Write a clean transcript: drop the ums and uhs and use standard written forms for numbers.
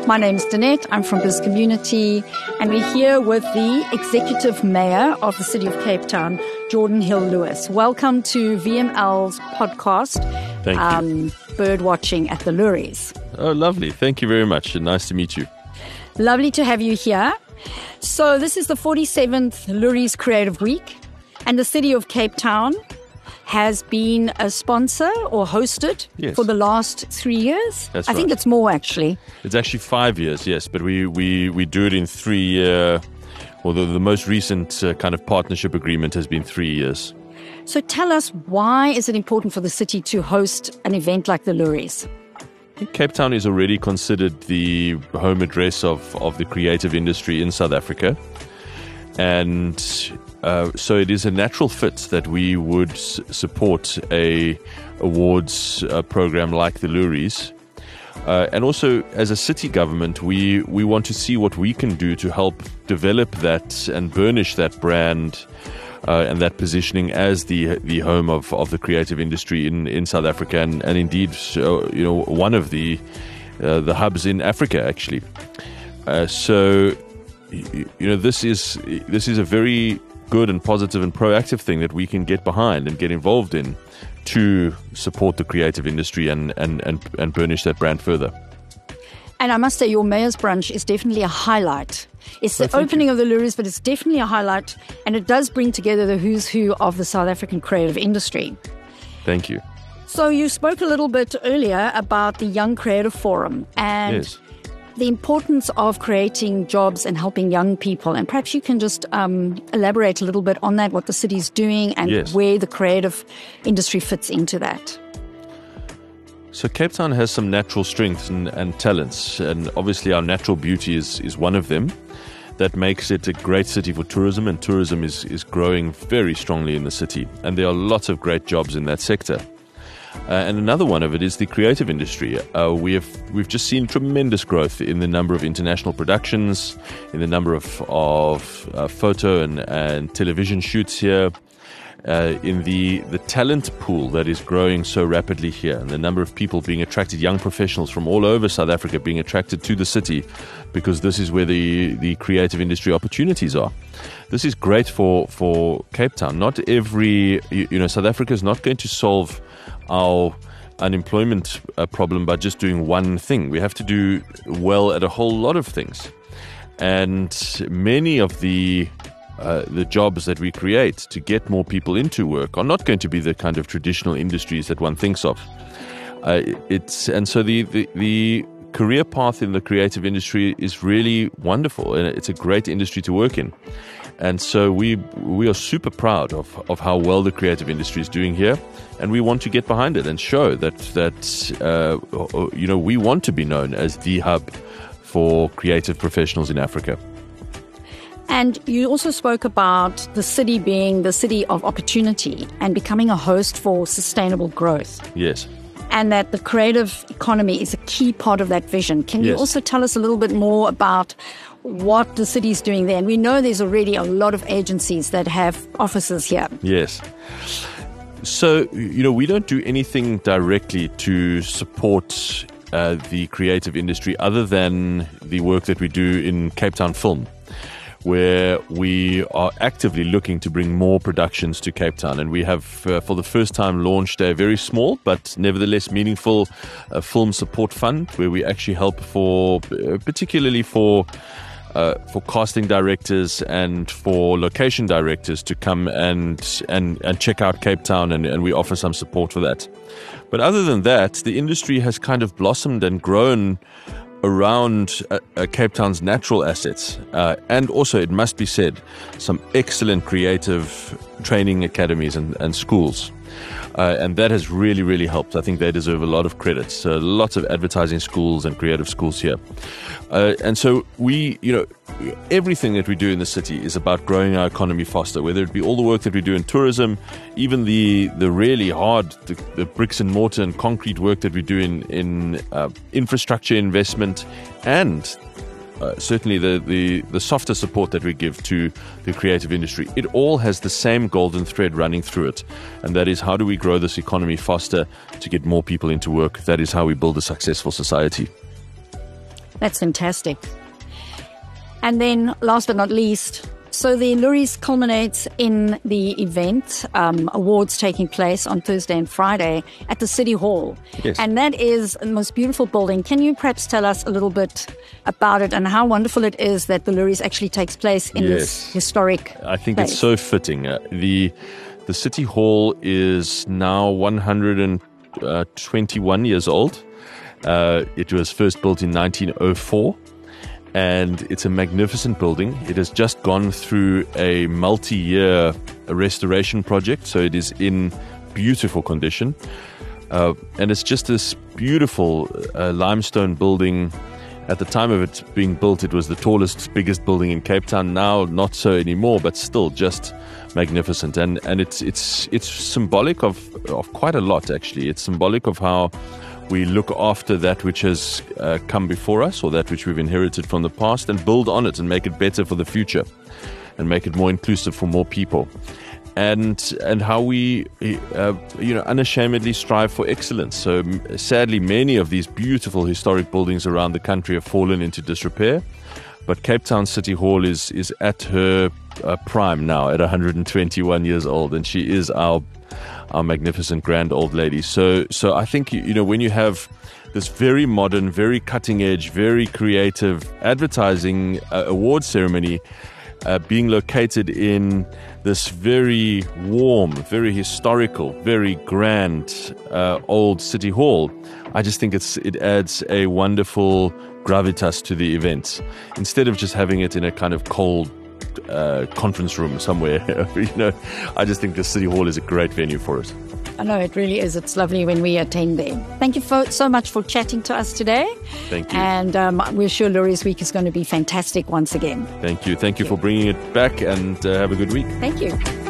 My name is Danette. I'm from Biz Community, and we're here with the Executive Mayor of the City of Cape Town, Jordan Hill-Lewis. Welcome to VML's podcast, Thank you. Bird Watching at the Lourys. Oh, lovely. Thank you very much. Nice to meet you. Lovely to have you here. So this is the 47th Lourys Creative Week, and the City of Cape Town has been a sponsor or hosted for the last 3 years. That's I think it's more, actually. It's actually 5 years, yes, but we do it in 3 year. Although the most recent kind of partnership agreement has been 3 years. So tell us, why is it important for the city to host an event like the Lourys? Cape Town is already considered the home address of the creative industry in South Africa. And so it is a natural fit that we would support a awards program like the Lourys. And also, as a city government, we want to see what we can do to help develop that and burnish that brand and that positioning as the home of the creative industry in South Africa, and indeed, one of the hubs in Africa, actually. This is a very good and positive and proactive thing that we can get behind and get involved in to support the creative industry and burnish that brand further. And I must say, your Mayor's Brunch is definitely a highlight. It's the opening of the Lourys, but it's definitely a highlight, and it does bring together the who's who of the South African creative industry. Thank you. So you spoke a little bit earlier about the Young Creative Forum and the importance of creating jobs and helping young people. And perhaps you can just elaborate a little bit on that, what the city's doing and where the creative industry fits into that. So Cape Town has some natural strengths and talents, and obviously our natural beauty is one of them. That makes it a great city for tourism, and tourism is growing very strongly in the city. And there are lots of great jobs in that sector. And another one of it is the creative industry. We've just seen tremendous growth in the number of international productions, in the number of photo and television shoots here, in the talent pool that is growing so rapidly here, and the number of people being attracted, young professionals from all over South Africa being attracted to the city because this is where the creative industry opportunities are. This is great for Cape Town. Not every, South Africa is not going to solve our unemployment problem by just doing one thing. We have to do well at a whole lot of things. And many of the jobs that we create to get more people into work are not going to be the kind of traditional industries that one thinks of. So the career path in the creative industry is really wonderful, and it's a great industry to work in. And so we are super proud of how well the creative industry is doing here, and we want to get behind it and show that we want to be known as the hub for creative professionals in Africa. And you also spoke about the city being the city of opportunity and becoming a host for sustainable growth. Yes. And that the creative economy is a key part of that vision. Can you also tell us a little bit more about what the city's doing there? And we know there's already a lot of agencies that have offices here. Yes. So, we don't do anything directly to support the creative industry other than the work that we do in Cape Town Film, where we are actively looking to bring more productions to Cape Town. And we have, for the first time, launched a very small but nevertheless meaningful film support fund, where we actually help particularly for casting directors and for location directors to come and check out Cape Town, and we offer some support for that. But other than that, the industry has kind of blossomed and grown around Cape Town's natural assets. And also, it must be said, some excellent creative training academies and schools. And that has really, really helped. I think they deserve a lot of credit. Lots of advertising schools and creative schools here. And so everything that we do in the city is about growing our economy faster, whether it be all the work that we do in tourism, even the really hard, the bricks and mortar and concrete work that we do in infrastructure investment, and certainly the softer support that we give to the creative industry. It all has the same golden thread running through it, and that is, how do we grow this economy faster to get more people into work? That is how we build a successful society. That's fantastic. And then, last but not least, so the Lourdes culminates in the event, awards taking place on Thursday and Friday at the City Hall. Yes. And that is the most beautiful building. Can you perhaps tell us a little bit about it and how wonderful it is that the Lourdes actually takes place in this historic I think place? It's so fitting. The City Hall is now 121 years old. It was first built in 1904. And it's a magnificent building. It has just gone through a multi-year restoration project, so it is in beautiful condition. And it's just this beautiful limestone building. At the time of it being built, it was the tallest, biggest building in Cape Town. Now, not so anymore, but still just magnificent. And it's symbolic of quite a lot, actually. It's symbolic of how we look after that which has come before us, or that which we've inherited from the past, and build on it and make it better for the future and make it more inclusive for more people. And how we unashamedly strive for excellence. So sadly, many of these beautiful historic buildings around the country have fallen into disrepair, but Cape Town City Hall is at her prime now at 121 years old, and she is our magnificent grand old lady. So I think, when you have this very modern, very cutting edge, very creative advertising award ceremony being located in this very warm, very historical, very grand old City Hall, I just think it adds a wonderful gravitas to the event, instead of just having it in a kind of cold conference room somewhere. I just think the City Hall is a great venue for it. I know, it really is. It's lovely when we attend there. Thank you so much for chatting to us today. Thank you. And we're sure Lourdes Week is going to be fantastic once again. Thank you. Thank you for bringing it back, and have a good week. Thank you.